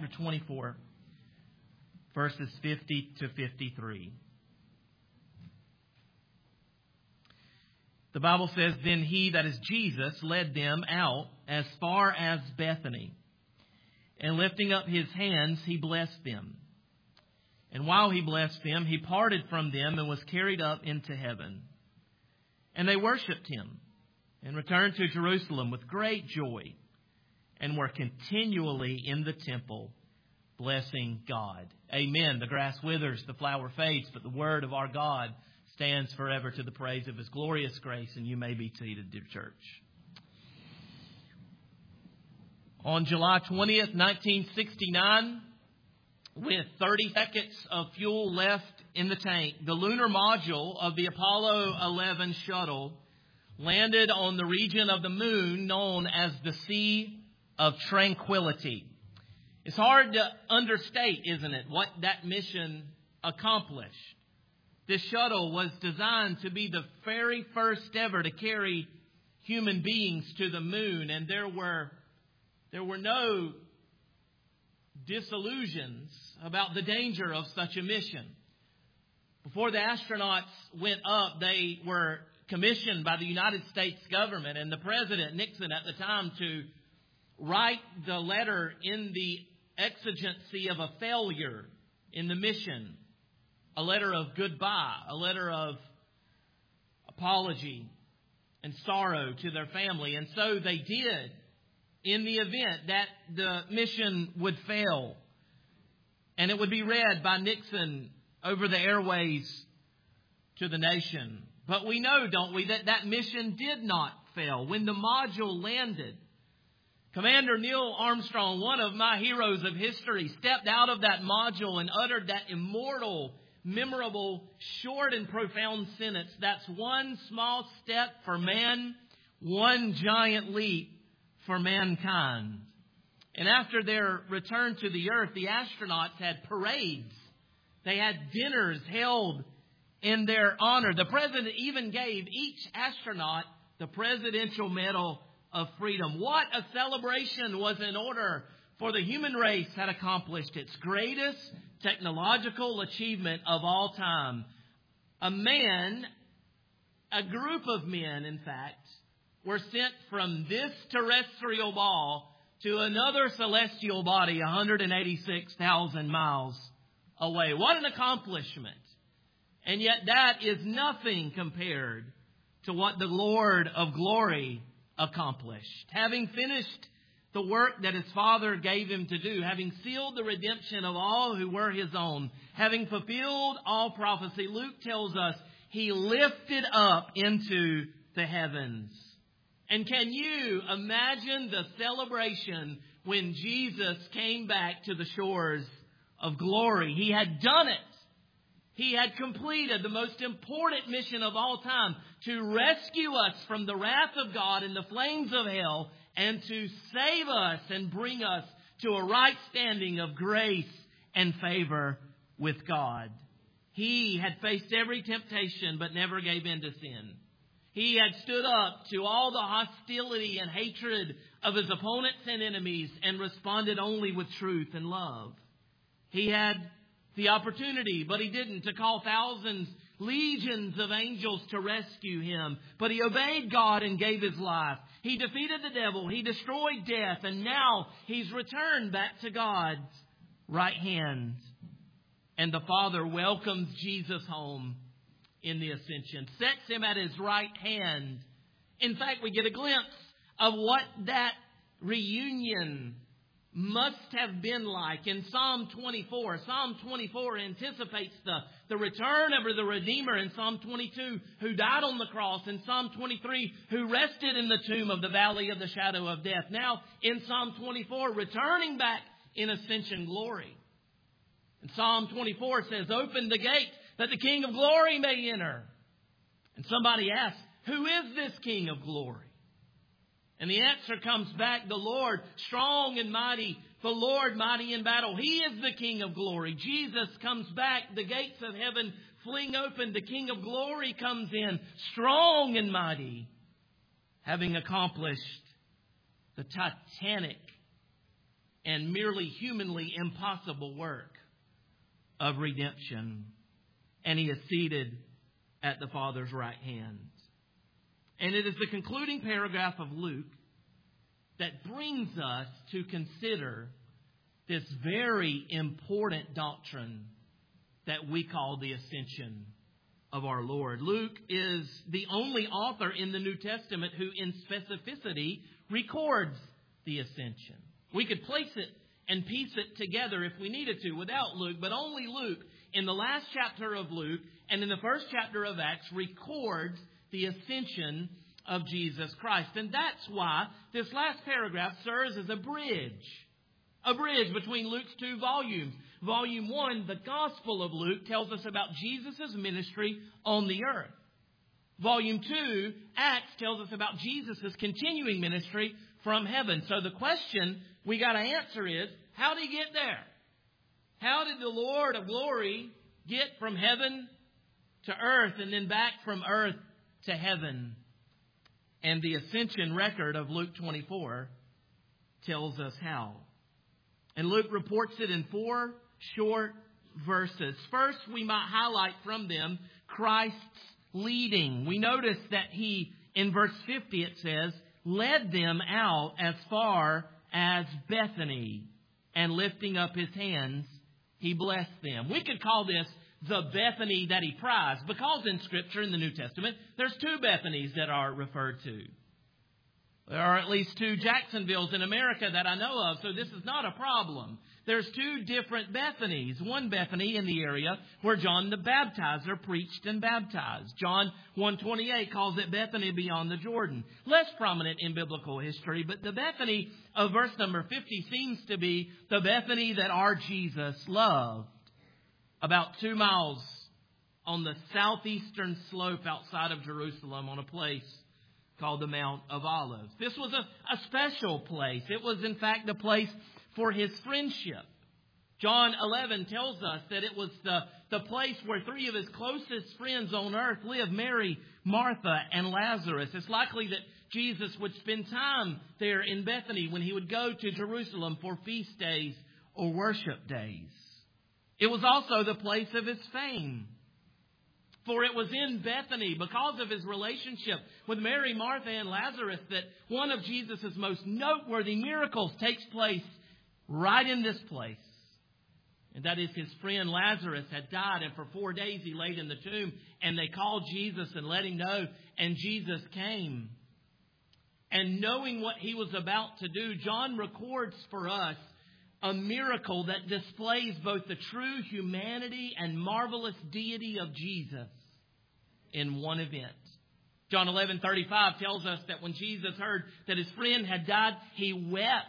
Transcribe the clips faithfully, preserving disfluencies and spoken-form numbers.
chapter twenty-four, verses fifty to fifty-three. The Bible says, "Then he," that is Jesus, "led them out as far as Bethany. And lifting up his hands, he blessed them. And while he blessed them, he parted from them and was carried up into heaven. And they worshipped him and returned to Jerusalem with great joy and were continually in the temple blessing God." Amen. The grass withers, the flower fades, but the word of our God stands forever to the praise of his glorious grace. And you may be seated, dear church. On July twentieth, nineteen sixty-nine, with thirty seconds of fuel left in the tank, the lunar module of the Apollo eleven shuttle landed on the region of the moon known as the Sea of Tranquility. It's hard to understate, isn't it, what that mission accomplished. This shuttle was designed to be the very first ever to carry human beings to the moon, and there were there were no disillusions about the danger of such a mission. Before the astronauts went up, they were commissioned by the United States government and the President Nixon at the time to write the letter in the exigency of a failure in the mission. A letter of goodbye, a letter of apology and sorrow to their family. And so they did, in the event that the mission would fail. And it would be read by Nixon over the airways to the nation. But we know, don't we, that that mission did not fail. When the module landed, Commander Neil Armstrong, one of my heroes of history, stepped out of that module and uttered that immortal, memorable, short and profound sentence: "That's one small step for man, one giant leap for mankind." And after their return to the earth, the astronauts had parades. They had dinners held in their honor. The president even gave each astronaut the Presidential Medal of Freedom. What a celebration was in order, for the human race had accomplished its greatest technological achievement of all time. A man, a group of men, in fact, were sent from this terrestrial ball to another celestial body one hundred eighty-six thousand miles away. What an accomplishment. And yet that is nothing compared to what the Lord of glory accomplished. Having finished the work that his Father gave him to do, having sealed the redemption of all who were his own, having fulfilled all prophecy, Luke tells us he lifted up into the heavens. And can you imagine the celebration when Jesus came back to the shores of glory? He had done it. He had completed the most important mission of all time, to rescue us from the wrath of God and the flames of hell, and to save us and bring us to a right standing of grace and favor with God. He had faced every temptation but never gave in to sin. He had stood up to all the hostility and hatred of his opponents and enemies and responded only with truth and love. He had the opportunity, but he didn't, to call thousands, legions of angels to rescue him. But he obeyed God and gave his life. He defeated the devil. He destroyed death. And now he's returned back to God's right hand. And the Father welcomes Jesus home in the ascension, sets him at his right hand. In fact, we get a glimpse of what that reunion must have been like in Psalm twenty-four. Psalm twenty-four anticipates the, the return of the Redeemer in Psalm twenty-two, who died on the cross. In Psalm twenty-three, who rested in the tomb of the valley of the shadow of death. Now, in Psalm twenty-four, returning back in ascension glory. And Psalm twenty-four says, "Open the gate that the King of glory may enter." And somebody asks, who is this King of glory? And the answer comes back: the Lord, strong and mighty, the Lord mighty in battle. He is the King of glory. Jesus comes back. The gates of heaven fling open. The King of glory comes in, strong and mighty, having accomplished the titanic and merely humanly impossible work of redemption. And He is seated at the Father's right hand. And it is the concluding paragraph of Luke that brings us to consider this very important doctrine that we call the ascension of our Lord. Luke is the only author in the New Testament who in specificity records the ascension. We could place it and piece it together if we needed to without Luke, but only Luke in the last chapter of Luke and in the first chapter of Acts records the ascension of Jesus Christ. And that's why this last paragraph serves as a bridge. A bridge between Luke's two volumes. Volume one, the Gospel of Luke, tells us about Jesus' ministry on the earth. Volume two, Acts, tells us about Jesus' continuing ministry from heaven. So the question we got to answer is, how did He get there? How did the Lord of glory get from heaven to earth and then back from earth to heaven? And the ascension record of Luke twenty-four tells us how. And Luke reports it in four short verses. First, we might highlight from them Christ's leading. We notice that He, in verse fifty it says, led them out as far as Bethany, and lifting up His hands, He blessed them. We could call this the Bethany that He prized, because in Scripture, in the New Testament, there's two Bethanies that are referred to. There are at least two Jacksonvilles in America that I know of, so this is not a problem. There's two different Bethanies. One Bethany in the area where John the Baptizer preached and baptized. John one twenty-eight calls it Bethany beyond the Jordan. Less prominent in biblical history, but the Bethany of verse number fifty seems to be the Bethany that our Jesus loved. About two miles on the southeastern slope outside of Jerusalem on a place called the Mount of Olives. This was a, a special place. It was, in fact, a place for His friendship. John eleven tells us that it was the, the place where three of His closest friends on earth lived, Mary, Martha, and Lazarus. It's likely that Jesus would spend time there in Bethany when He would go to Jerusalem for feast days or worship days. It was also the place of His fame. For it was in Bethany, because of His relationship with Mary, Martha, and Lazarus, that one of Jesus' most noteworthy miracles takes place right in this place. And that is, his friend Lazarus had died, and for four days he laid in the tomb. And they called Jesus and let Him know, and Jesus came. And knowing what He was about to do, John records for us a miracle that displays both the true humanity and marvelous deity of Jesus in one event. John eleven thirty-five tells us that when Jesus heard that His friend had died, He wept.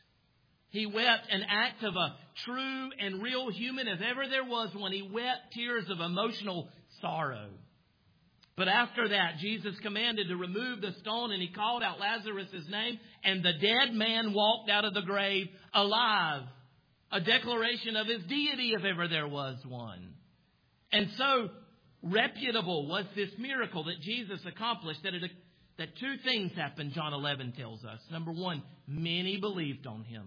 He wept, an act of a true and real human, if ever there was one. He wept tears of emotional sorrow. But after that, Jesus commanded to remove the stone, and He called out Lazarus' name, and the dead man walked out of the grave alive. A declaration of His deity, if ever there was one. And so reputable was this miracle that Jesus accomplished that, it, that two things happened, John eleven tells us. Number one, many believed on Him.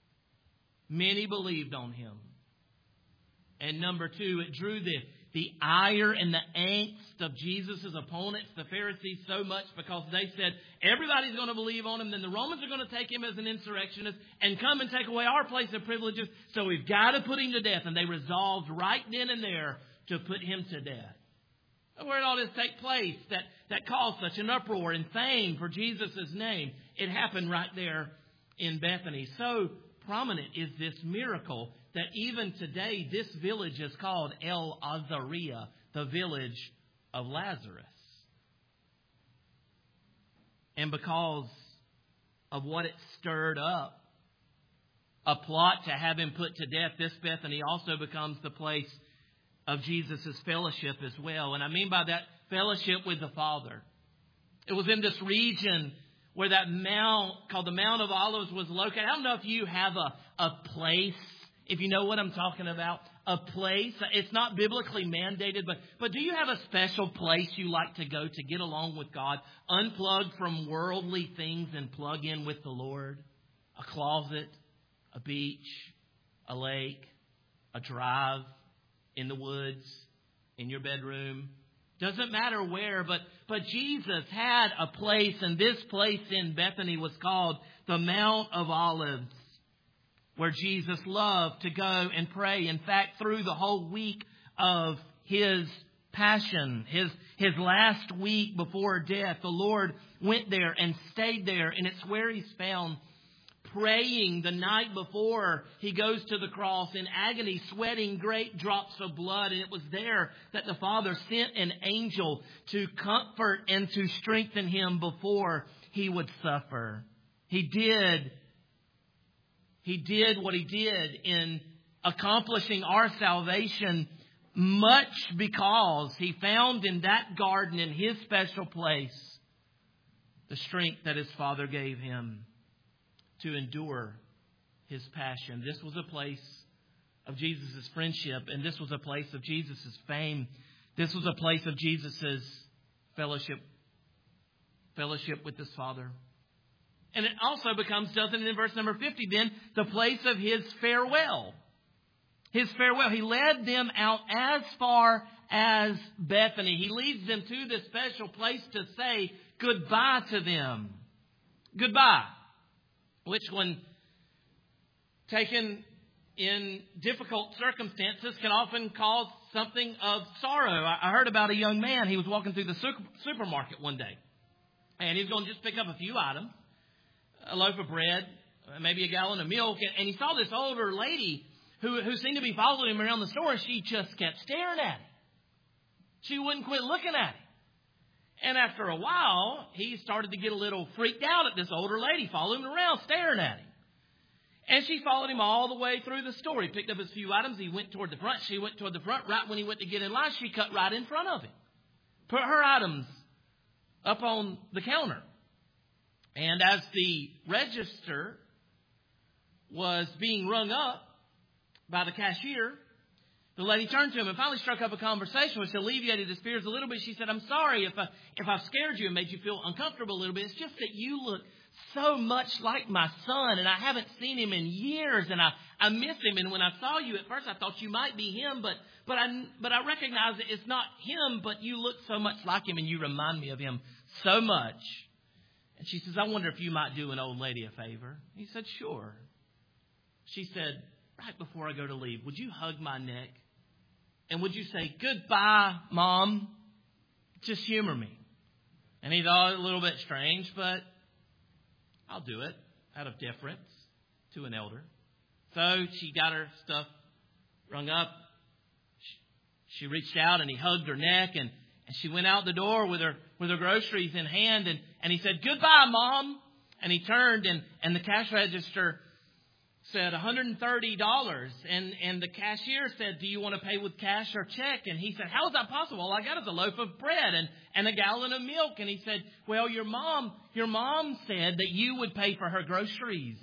Many believed on Him. And number two, it drew the The ire and the angst of Jesus' opponents, the Pharisees, so much because they said, everybody's going to believe on Him, then the Romans are going to take Him as an insurrectionist and come and take away our place of privileges, so we've got to put Him to death. And they resolved right then and there to put Him to death. Where did all this take place that, that caused such an uproar and fame for Jesus' name? It happened right there in Bethany. So prominent is this miracle that even today this village is called El Azariah, the village of Lazarus. And because of what it stirred up, a plot to have Him put to death, this Bethany also becomes the place of Jesus' fellowship as well. And I mean by that, fellowship with the Father. It was in this region where that mount called the Mount of Olives was located. I don't know if you have a, a place, if you know what I'm talking about, a place. It's not biblically mandated, but, but do you have a special place you like to go to get along with God, unplug from worldly things and plug in with the Lord? A closet, a beach, a lake, a drive, in the woods, in your bedroom. Doesn't matter where, but, but Jesus had a place, and this place in Bethany was called the Mount of Olives, where Jesus loved to go and pray. In fact, through the whole week of His passion, his, his last week before death, the Lord went there and stayed there, and it's where He's found praying the night before He goes to the cross in agony, sweating great drops of blood. And it was there that the Father sent an angel to comfort and to strengthen Him before He would suffer. He did, He did what He did in accomplishing our salvation, much because He found in that garden, in His special place, the strength that His Father gave Him to endure His passion. This was a place of Jesus' friendship, and this was a place of Jesus' fame. This was a place of Jesus' fellowship, fellowship with His Father. And it also becomes, doesn't it, in verse number fifty, then, the place of His farewell. His farewell. He led them out as far as Bethany. He leads them to this special place to say goodbye to them. Goodbye. Which, when taken in difficult circumstances, can often cause something of sorrow. I heard about a young man. He was walking through the supermarket one day, and he was going to just pick up a few items, a loaf of bread, maybe a gallon of milk, and he saw this older lady who, who seemed to be following him around the store, and she just kept staring at him. She wouldn't quit looking at him. And after a while, he started to get a little freaked out at this older lady following him around, staring at him. And she followed him all the way through the store. He picked up his few items. He went toward the front. She went toward the front. Right when he went to get in line, she cut right in front of him. Put her items up on the counter. And as the register was being rung up by the cashier, the lady turned to him and finally struck up a conversation which alleviated his fears a little bit. She said, "I'm sorry if I, if I've scared you and made you feel uncomfortable a little bit. It's just that you look so much like my son, and I haven't seen him in years, and I, I miss him. And when I saw you at first, I thought you might be him, but but I but I recognize that it's not him, but you look so much like him, and you remind me of him so much." And she says, "I wonder if you might do an old lady a favor." He said, "Sure." She said, "Right before I go to leave, would you hug my neck? And would you say, 'Goodbye, Mom'? Just humor me." And he thought it a little bit strange, but I'll do it out of deference to an elder. So she got her stuff rung up. She reached out and he hugged her neck, and, and she went out the door with her with her groceries in hand. And, and he said, "Goodbye, Mom." And he turned, and, and the cash register said one hundred thirty dollars. And, and the cashier said, "Do you want to pay with cash or check?" And he said, "How is that possible? All I got is a loaf of bread and, and a gallon of milk." And he said, "Well, your mom, your mom said that you would pay for her groceries."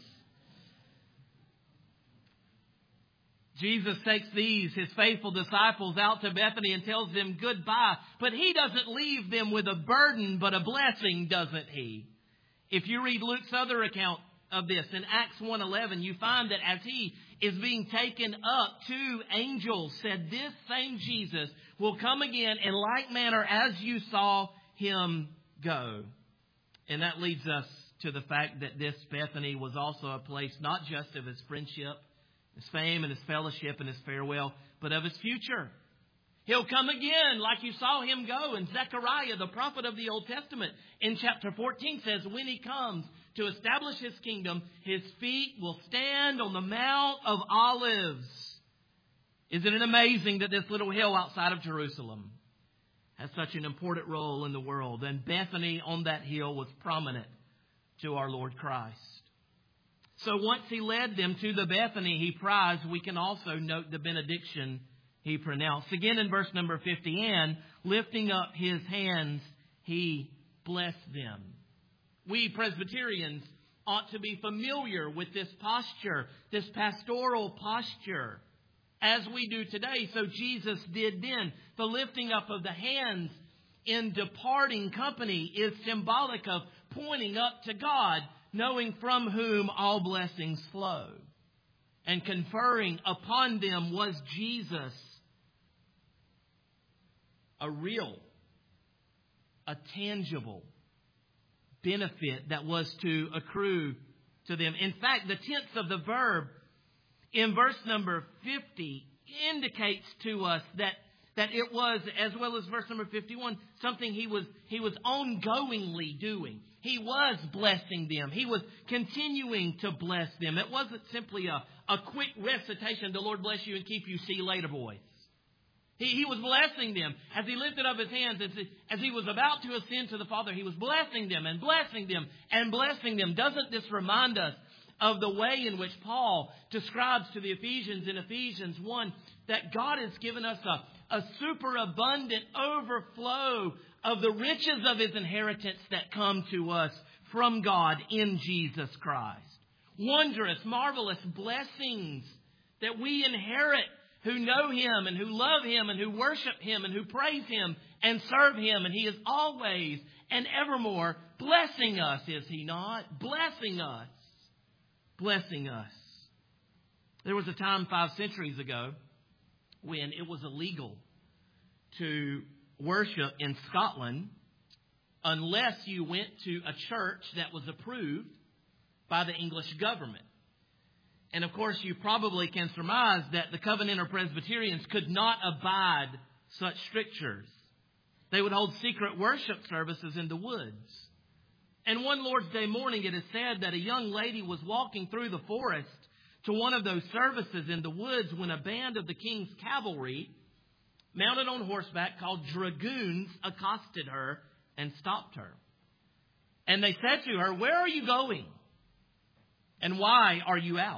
Jesus takes these, his faithful disciples, out to Bethany and tells them goodbye. But he doesn't leave them with a burden, but a blessing, doesn't he? If you read Luke's other account of this in Acts one eleven, you find that as he is being taken up, two angels said, "This same Jesus will come again in like manner as you saw him go." And that leads us to the fact that this Bethany was also a place not just of his friendship, his fame and his fellowship and his farewell, but of his future. He'll come again like you saw him go. And Zechariah, the prophet of the Old Testament, in chapter fourteen says, when he comes to establish his kingdom, his feet will stand on the Mount of Olives. Isn't it amazing that this little hill outside of Jerusalem has such an important role in the world? And Bethany on that hill was prominent to our Lord Christ. So once he led them to the Bethany he prized, we can also note the benediction he pronounced. Again in verse number fifty, and lifting up his hands, he blessed them. We Presbyterians ought to be familiar with this posture, this pastoral posture, as we do today. So Jesus did then. The lifting up of the hands in departing company is symbolic of pointing up to God, knowing from whom all blessings flow. and conferring upon them was Jesus. A real, a tangible benefit that was to accrue to them. In fact, the tense of the verb in verse number fifty indicates to us that, that it was, as well as verse number fifty-one, something he was, he was ongoingly doing. He was blessing them. He was continuing to bless them. It wasn't simply a, a quick recitation, the Lord bless you and keep you, see you later, boys. He, he was blessing them as he lifted up his hands. As, as he was about to ascend to the Father, he was blessing them and blessing them and blessing them. Doesn't this remind us of the way in which Paul describes to the Ephesians in Ephesians one that God has given us a, a superabundant overflow of the riches of His inheritance that come to us from God in Jesus Christ. Wondrous, marvelous blessings that we inherit who know Him and who love Him and who worship Him and who praise Him and serve Him. And He is always and evermore blessing us, is He not? Blessing us. Blessing us. There was a time five centuries ago when it was illegal to worship in Scotland unless you went to a church that was approved by the English government. And of course, you probably can surmise that the Covenanter Presbyterians could not abide such strictures. They would hold secret worship services in the woods. And one Lord's Day morning, it is said that a young lady was walking through the forest to one of those services in the woods when a band of the king's cavalry, mounted on horseback, called dragoons, accosted her and stopped her. And they said to her, "Where are you going? And why are you out?"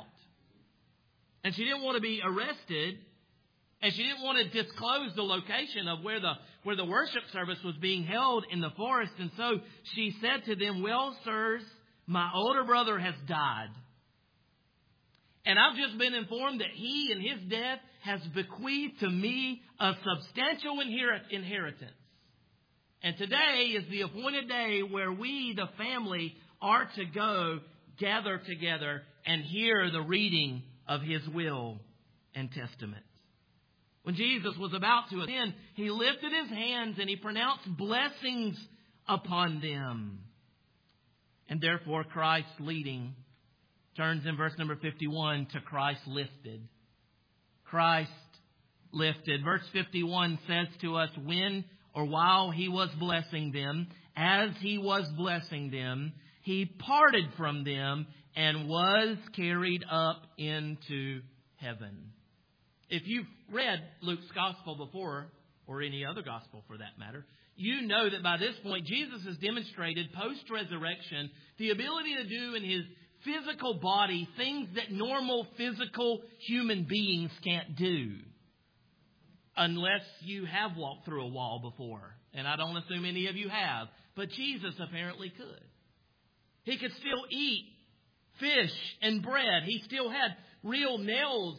And she didn't want to be arrested, and she didn't want to disclose the location of where the where the worship service was being held in the forest. And so she said to them, "Well, sirs, my older brother has died. And I've just been informed that he in his death has bequeathed to me a substantial inheritance. And today is the appointed day where we, the family, are to go gather together and hear the reading of His will and testament." When Jesus was about to ascend, He lifted His hands and He pronounced blessings upon them. And therefore Christ's leading turns in verse number fifty-one to Christ lifted. Christ lifted. Verse fifty-one says to us, when or while He was blessing them, as He was blessing them, He parted from them and was carried up into heaven. If you've read Luke's gospel before, or any other gospel for that matter, you know that by this point Jesus has demonstrated post-resurrection the ability to do in His physical body things that normal physical human beings can't do. Unless you have walked through a wall before. And I don't assume any of you have. But Jesus apparently could. He could still eat fish and bread. He still had real nails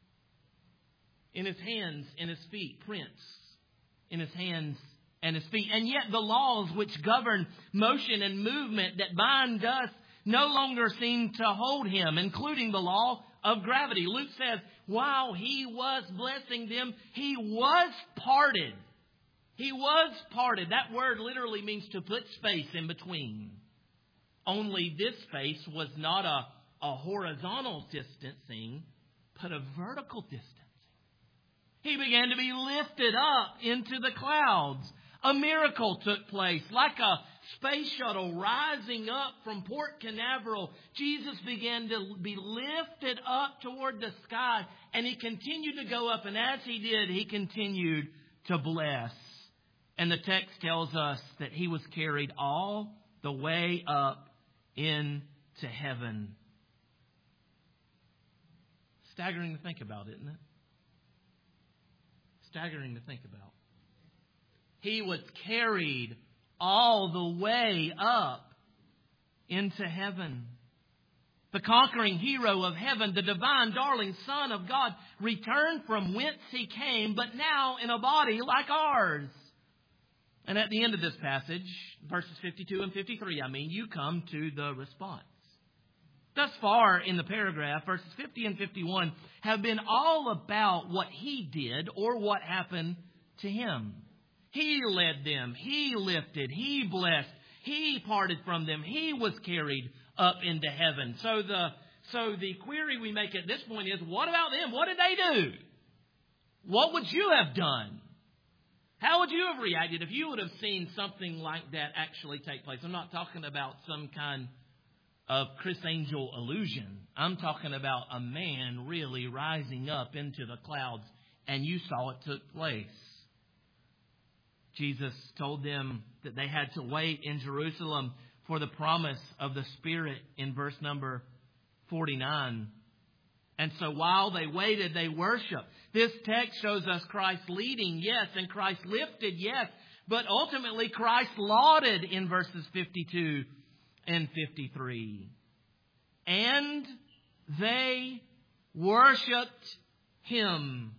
in His hands and His feet. Prints in His hands and His feet. And yet the laws which govern motion and movement that bind us no longer seem to hold Him, including the law of gravity. Luke says, while He was blessing them, He was parted. He was parted. That word literally means to put space in between. Only this space was not a, a horizontal distancing, but a vertical distancing. He began to be lifted up into the clouds. A miracle took place. Like a space shuttle rising up from Port Canaveral, Jesus began to be lifted up toward the sky. And He continued to go up. And as He did, He continued to bless. And the text tells us that He was carried all the way up into heaven. Staggering to think about, isn't it? Staggering to think about. He was carried all the way up into heaven. The conquering hero of heaven, the divine darling Son of God, returned from whence He came, but now in a body like ours. And at the end of this passage, verses fifty-two and fifty-three, I mean, you come to the response. Thus far in the paragraph, verses fifty and fifty-one have been all about what he did or what happened to him. He led them. He lifted. He blessed. He parted from them. He was carried up into heaven. So the so the query we make at this point is, what about them? What did they do? What would you have done? How would you have reacted if you would have seen something like that actually take place? I'm not talking about some kind of Chris Angel illusion. I'm talking about a man really rising up into the clouds, and you saw it took place. Jesus told them that they had to wait in Jerusalem for the promise of the Spirit in verse number forty-nine. And so while they waited, they worshiped. This text shows us Christ leading, yes, and Christ lifted, yes, but ultimately Christ lauded in verses fifty-two and fifty-three. And they worshiped Him.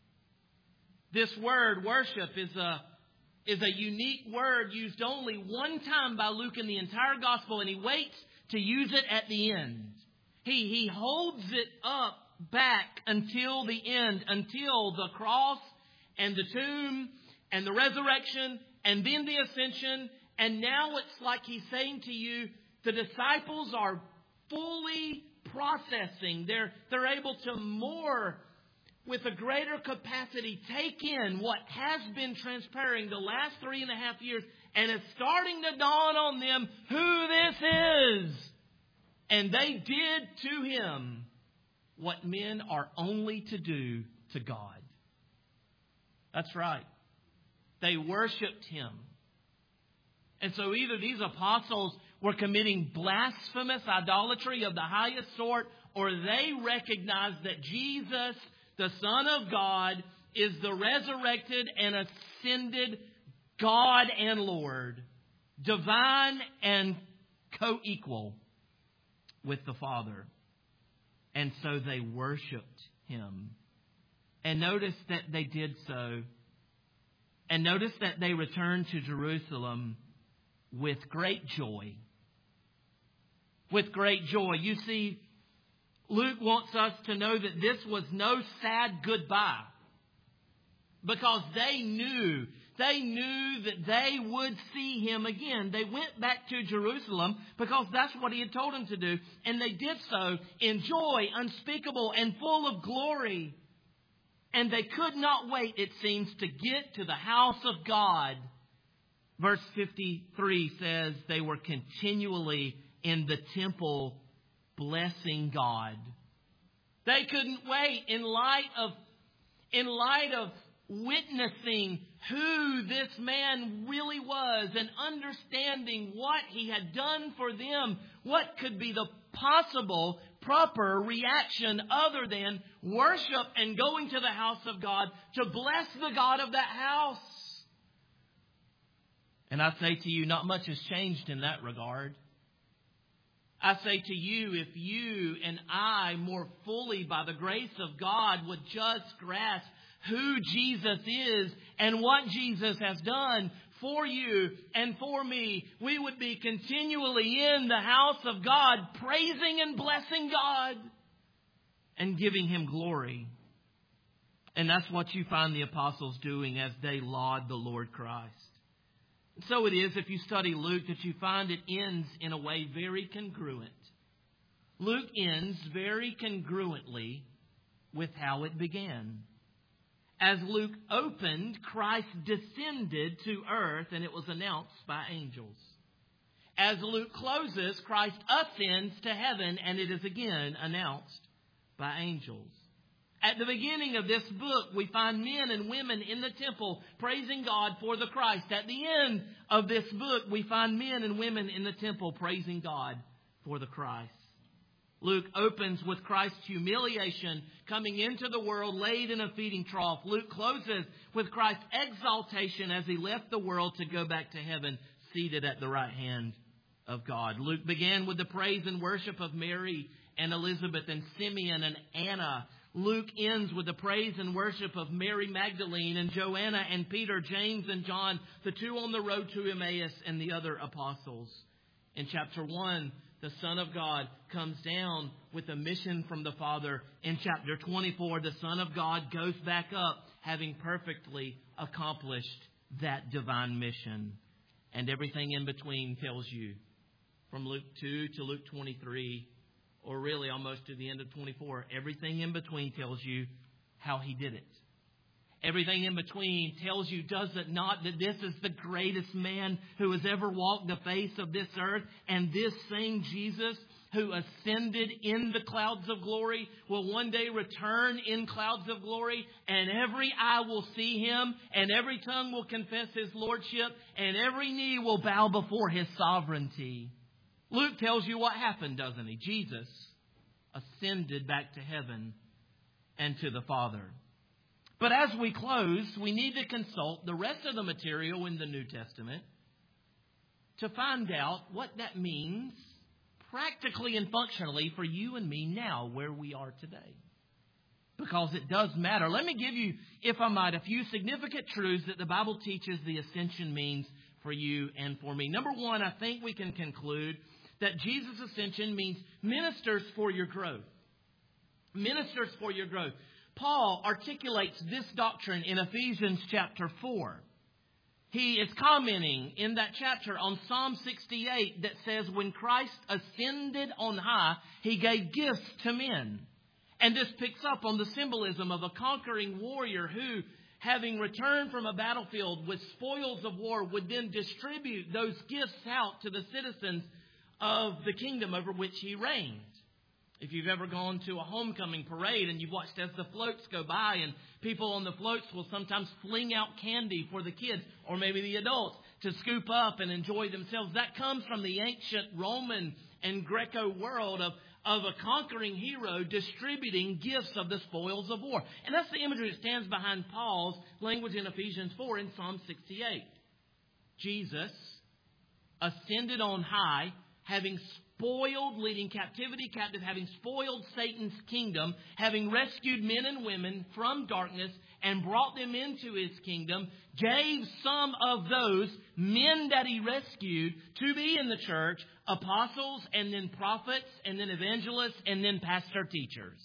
This word, worship, is a is a unique word used only one time by Luke in the entire gospel, and he waits to use it at the end. He, he holds it up back until the end, until the cross and the tomb and the resurrection and then the ascension. And now it's like he's saying to you, the disciples are fully processing. They're, they're able to more, with a greater capacity, take in what has been transpiring the last three and a half years. And it's starting to dawn on them who this is. And they did to Him what men are only to do to God. That's right. They worshiped Him. And so either these apostles were committing blasphemous idolatry of the highest sort, or they recognized that Jesus, the Son of God, is the resurrected and ascended God and Lord, divine and co-equal with the Father. And so they worshiped Him. And notice that they did so. And notice that they returned to Jerusalem with great joy. With great joy. You see, Luke wants us to know that this was no sad goodbye. Because they knew, they knew that they would see Him again. They went back to Jerusalem because that's what He had told them to do. And they did so in joy unspeakable and full of glory. And they could not wait, it seems, to get to the house of God. Verse fifty-three says they were continually in the temple blessing God. They couldn't wait in light of, in light of witnessing who this man really was and understanding what He had done for them. What could be the possible proper reaction other than worship and going to the house of God to bless the God of that house? And I say to you, not much has changed in that regard. I say to you, if you and I more fully, by the grace of God, would just grasp who Jesus is and what Jesus has done for you and for me, we would be continually in the house of God, praising and blessing God and giving Him glory. And that's what you find the apostles doing as they laud the Lord Christ. So it is, if you study Luke, that you find it ends in a way very congruent. Luke ends very congruently with how it began. As Luke opened, Christ descended to earth and it was announced by angels. As Luke closes, Christ ascends to heaven and it is again announced by angels. At the beginning of this book, we find men and women in the temple praising God for the Christ. At the end of this book, we find men and women in the temple praising God for the Christ. Luke opens with Christ's humiliation coming into the world laid in a feeding trough. Luke closes with Christ's exaltation as He left the world to go back to heaven, seated at the right hand of God. Luke began with the praise and worship of Mary and Elizabeth and Simeon and Anna. Luke ends with the praise and worship of Mary Magdalene and Joanna and Peter, James and John, the two on the road to Emmaus, and the other apostles. In chapter one, the Son of God, comes down with a mission from the Father. In chapter twenty-four, the Son of God goes back up, having perfectly accomplished that divine mission. And everything in between tells you, from Luke two to Luke twenty-three, or really almost to the end of twenty-four, everything in between tells you how He did it. Everything in between tells you, does it not, that this is the greatest man who has ever walked the face of this earth, and this same Jesus who ascended in the clouds of glory will one day return in clouds of glory, and every eye will see Him, and every tongue will confess His lordship, and every knee will bow before His sovereignty. Luke tells you what happened, doesn't he? Jesus ascended back to heaven and to the Father. But as we close, we need to consult the rest of the material in the New Testament to find out what that means practically and functionally for you and me now, where we are today. Because it does matter. Let me give you, if I might, a few significant truths that the Bible teaches the ascension means for you and for me. Number one, I think we can conclude that Jesus' ascension means ministers for your growth. Ministers for your growth. Paul articulates this doctrine in Ephesians chapter four. He is commenting in that chapter on Psalm sixty-eight that says, when Christ ascended on high, He gave gifts to men. And this picks up on the symbolism of a conquering warrior who, having returned from a battlefield with spoils of war, would then distribute those gifts out to the citizens of the kingdom over which he reigned. If you've ever gone to a homecoming parade and you've watched as the floats go by, and people on the floats will sometimes fling out candy for the kids or maybe the adults to scoop up and enjoy themselves. That comes from the ancient Roman and Greco world of, of a conquering hero distributing gifts of the spoils of war. And that's the imagery that stands behind Paul's language in Ephesians four in Psalm sixty-eight. Jesus ascended on high, having spoiled, leading captivity captive, having spoiled Satan's kingdom, having rescued men and women from darkness and brought them into His kingdom, gave some of those men that He rescued to be in the church, apostles and then prophets and then evangelists and then pastor teachers.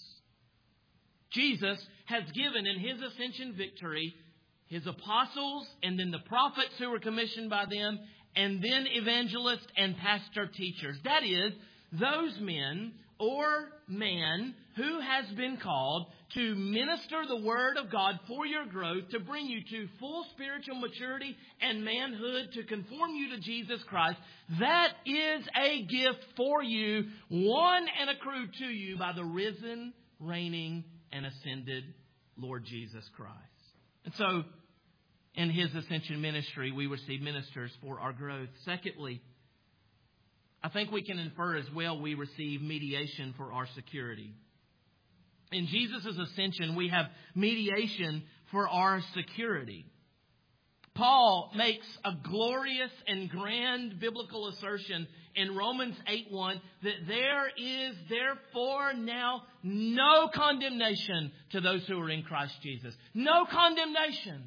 Jesus has given in His ascension victory His apostles and then the prophets who were commissioned by them, and then evangelists and pastor teachers. That is, those men or man who has been called to minister the Word of God for your growth, to bring you to full spiritual maturity and manhood, to conform you to Jesus Christ. That is a gift for you, won and accrued to you by the risen, reigning, and ascended Lord Jesus Christ. And so, in His ascension ministry, we receive ministers for our growth. Secondly, I think we can infer as well we receive mediation for our security. In Jesus' ascension, we have mediation for our security. Paul makes a glorious and grand biblical assertion in Romans eight one that there is therefore now no condemnation to those who are in Christ Jesus. No condemnation.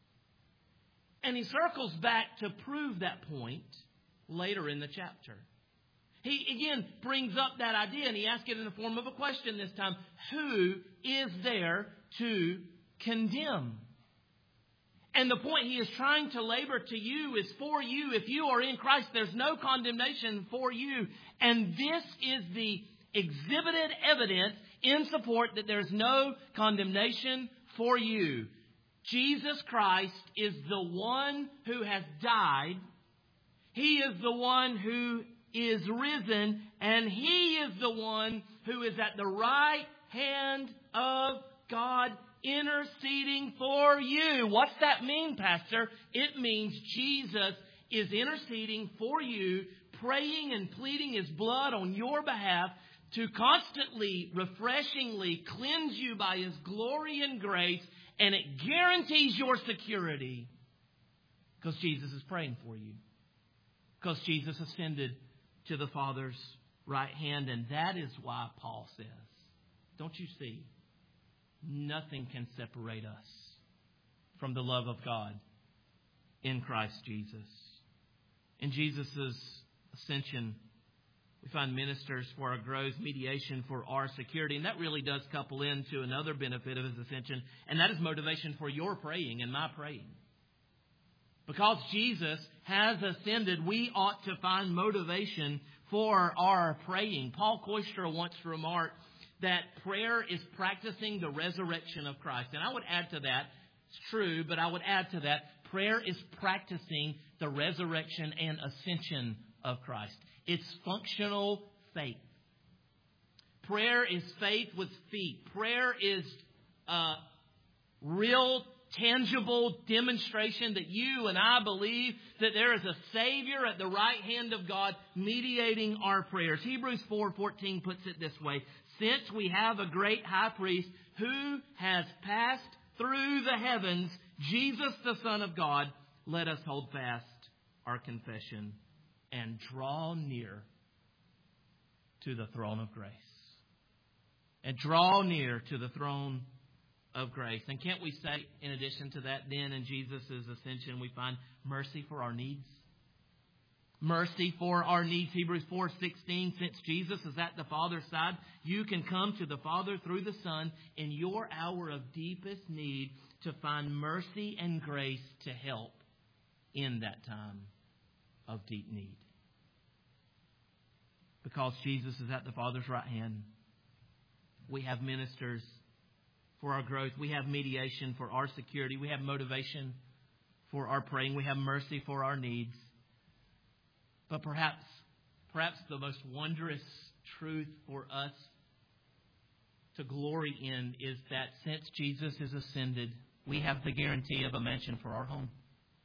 And he circles back to prove that point later in the chapter. He again brings up that idea, and he asks it in the form of a question this time. Who is there to condemn? And the point he is trying to labor to you is for you. If you are in Christ, there's no condemnation for you. And this is the exhibited evidence in support that there's no condemnation for you. Jesus Christ is the one who has died. He is the one who is risen. And He is the one who is at the right hand of God interceding for you. What's that mean, Pastor? It means Jesus is interceding for you, praying and pleading His blood on your behalf to constantly, refreshingly cleanse you by His glory and grace. And it guarantees your security because Jesus is praying for you. Because Jesus ascended to the Father's right hand. And that is why Paul says, don't you see? Nothing can separate us from the love of God in Christ Jesus. In Jesus' ascension, We find ministers for our growth, mediation for our security. And that really does couple into another benefit of His ascension, and that is motivation for your praying and my praying. Because Jesus has ascended, we ought to find motivation for our praying. Paul Koistra once remarked that prayer is practicing the resurrection of Christ. And I would add to that, it's true, but I would add to that, prayer is practicing the resurrection and ascension of Christ. It's functional faith. Prayer is faith with feet. Prayer is uh, real, tangible demonstration that you and I believe that there is a Savior at the right hand of God mediating our prayers. Hebrews four fourteen puts it this way: since we have a great high priest who has passed through the heavens, Jesus the Son of God, let us hold fast our confession and draw near to the throne of grace. And draw near to the throne of grace. And can't we say, in addition to that, then in Jesus' ascension, we find mercy for our needs? Mercy for our needs. Hebrews four sixteen, since Jesus is at the Father's side, you can come to the Father through the Son in your hour of deepest need to find mercy and grace to help in that time of deep need. Because Jesus is at the Father's right hand, we have ministers for our growth. We have mediation for our security. We have motivation for our praying. We have mercy for our needs. But perhaps, perhaps the most wondrous truth for us to glory in is that since Jesus is ascended, we have the guarantee of a mansion for our home.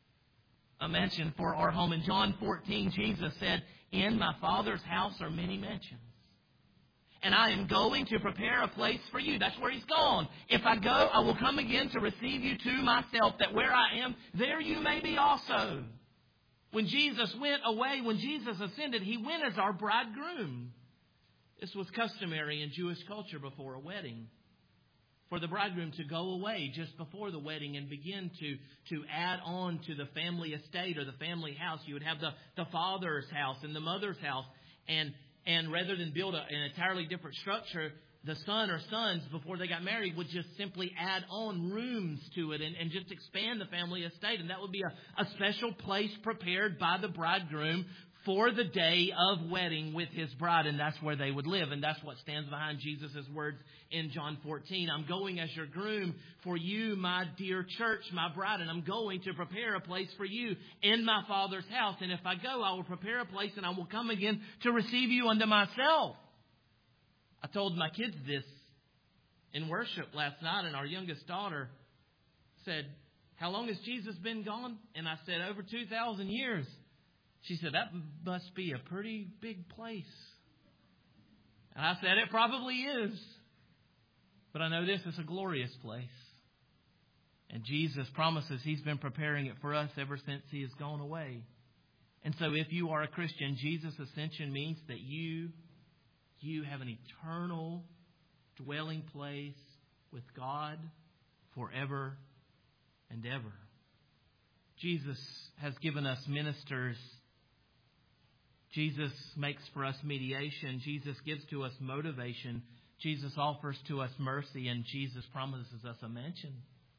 A mansion for our home. In John fourteen, Jesus said, in my Father's house are many mansions. And I am going to prepare a place for you. That's where He's gone. If I go, I will come again to receive you to myself, that where I am, there you may be also. When Jesus went away, when Jesus ascended, He went as our bridegroom. This was customary in Jewish culture before a wedding, for the bridegroom to go away just before the wedding and begin to, to add on to the family estate or the family house. You would have the, the father's house and the mother's house. And, and rather than build a, an entirely different structure, the son or sons, before they got married, would just simply add on rooms to it and, and just expand the family estate. And that would be a, a special place prepared by the bridegroom for the day of wedding with his bride, and that's where they would live. And that's what stands behind Jesus' words in John fourteen. I'm going as your groom for you, my dear church, my bride, and I'm going to prepare a place for you in my Father's house. And if I go, I will prepare a place, and I will come again to receive you unto myself. I told my kids this in worship last night, and our youngest daughter said, how long has Jesus been gone? And I said, over two thousand years. She said, that must be a pretty big place. And I said, it probably is. But I know this is a glorious place. And Jesus promises He's been preparing it for us ever since He has gone away. And so if you are a Christian, Jesus' ascension means that you, you have an eternal dwelling place with God forever and ever. Jesus has given us ministers. Jesus makes for us mediation. Jesus gives to us motivation. Jesus offers to us mercy. And Jesus promises us a mansion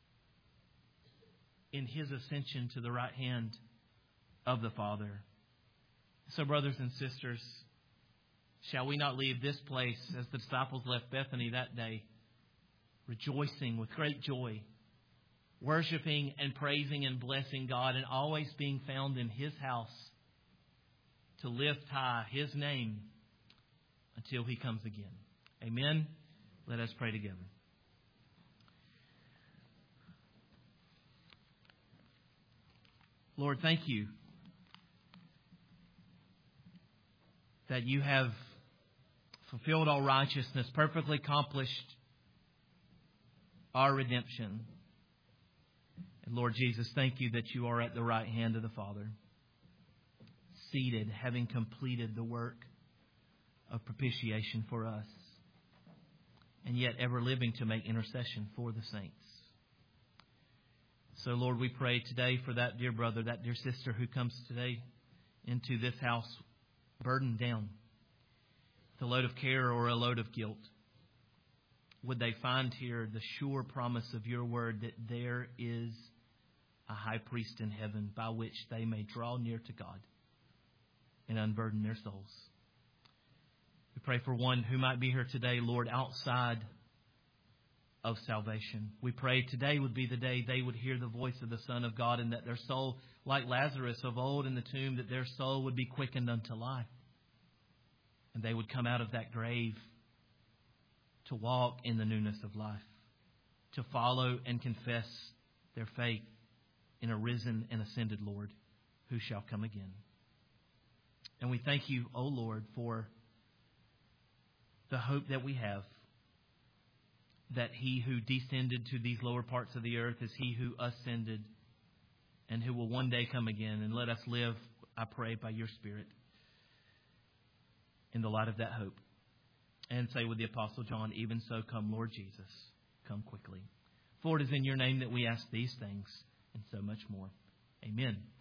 in His ascension to the right hand of the Father. So, brothers and sisters, shall we not leave this place as the disciples left Bethany that day, rejoicing with great joy, worshiping and praising and blessing God, and always being found in His house to lift high His name until He comes again. Amen. Let us pray together. Lord, thank You that You have fulfilled all righteousness, perfectly accomplished our redemption. And Lord Jesus, thank You that You are at the right hand of the Father, seated, having completed the work of propitiation for us, and yet ever living to make intercession for the saints. So, Lord, we pray today for that dear brother, that dear sister who comes today into this house burdened down. with a load of care or a load of guilt, would they find here the sure promise of your word that there is a high priest in heaven by which they may draw near to God and unburden their souls. We pray for one who might be here today, Lord, outside of salvation. We pray today would be the day they would hear the voice of the Son of God, and that their soul, like Lazarus of old in the tomb, that their soul would be quickened unto life. And they would come out of that grave to walk in the newness of life, to follow and confess their faith in a risen and ascended Lord who shall come again. And we thank you, O Lord, for the hope that we have, that he who descended to these lower parts of the earth is he who ascended and who will one day come again. And let us live, I pray, by your Spirit in the light of that hope. And say with the Apostle John, even so, come, Lord Jesus, come quickly. For it is in your name that we ask these things and so much more. Amen.